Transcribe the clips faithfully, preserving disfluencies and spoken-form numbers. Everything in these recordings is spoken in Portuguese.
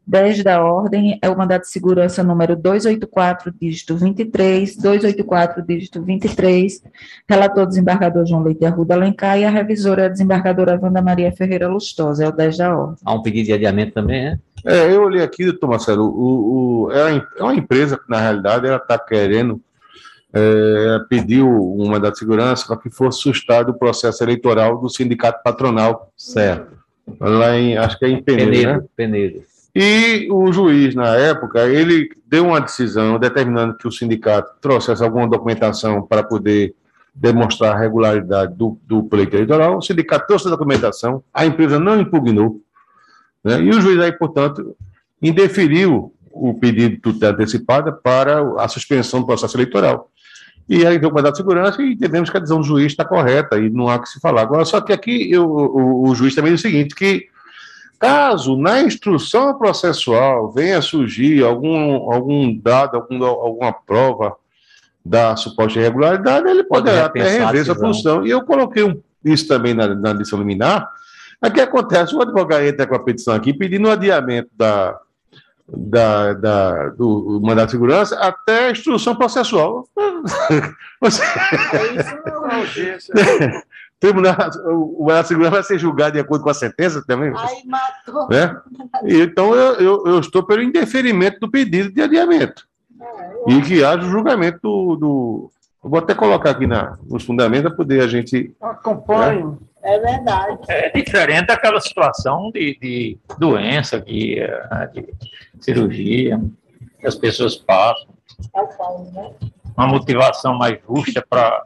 dez da ordem é o mandado de segurança número duzentos e oitenta e quatro, dígito vinte e três, duzentos e oitenta e quatro, dígito vinte e três, relator desembargador João Leite Arruda Alencar e a revisora é a desembargadora Wanda Maria Ferreira Lustosa, é o dez da ordem. Há um pedido de adiamento também, né? É, eu olhei aqui, doutor Marcelo, o, o, é, uma, é uma empresa que, na realidade, ela está querendo, é, pediu um mandado de segurança para que fosse sustado o processo eleitoral do sindicato patronal. Certo. Lá em, acho que é em Penedo, Penedo, né? Penedo. E o juiz, na época, ele deu uma decisão determinando que o sindicato trouxesse alguma documentação para poder demonstrar a regularidade do, do pleito eleitoral. O sindicato trouxe a documentação, a empresa não impugnou, né? E o juiz aí, portanto, indeferiu o pedido de tutela antecipada para a suspensão do processo eleitoral. E aí deu mandado de segurança e entendemos que a decisão do juiz está correta e não há que se falar. Agora, só que aqui eu, o, o juiz também diz o seguinte, que caso na instrução processual venha surgir algum, algum dado, algum, alguma prova da suposta irregularidade, ele poderá até rever essa função. E eu coloquei um, isso também na, na lição liminar. Aqui acontece, o advogado entra com a petição aqui pedindo o adiamento da, da, da, do mandado de segurança até a instrução processual. Você... Isso não é urgência. Tribunal, o mandado de segurança vai ser julgado de acordo com a sentença também? Aí matou. Né? Então, eu, eu, eu estou pelo indeferimento do pedido de adiamento. É, e que haja o julgamento do, do... Eu vou até colocar aqui na, nos fundamentos para poder a gente... Acompanho. É, é verdade. É diferente daquela situação de, de doença, de, de cirurgia, que as pessoas passam. É o pão, né? Uma motivação mais justa para...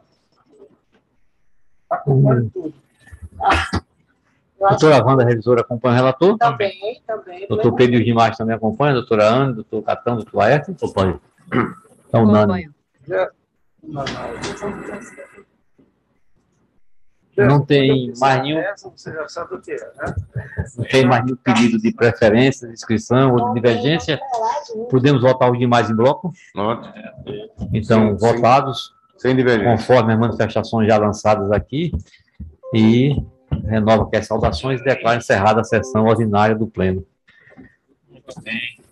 Hum. Ah, doutora Wanda, revisora, acompanha o relator? Também, também. Doutor Pedro Dimas também acompanha, doutora Ana, doutor Catão, doutor Laerte? Acompanha. Então, Nani. Não tem mais nenhum. Não tem mais nenhum pedido de preferência, de inscrição ou de divergência. Podemos votar os demais em bloco? Então, sim, votados. Sem divergência. Conforme as manifestações já lançadas aqui, e renova aqui as saudações e declara encerrada a sessão ordinária do Pleno. Muito bem.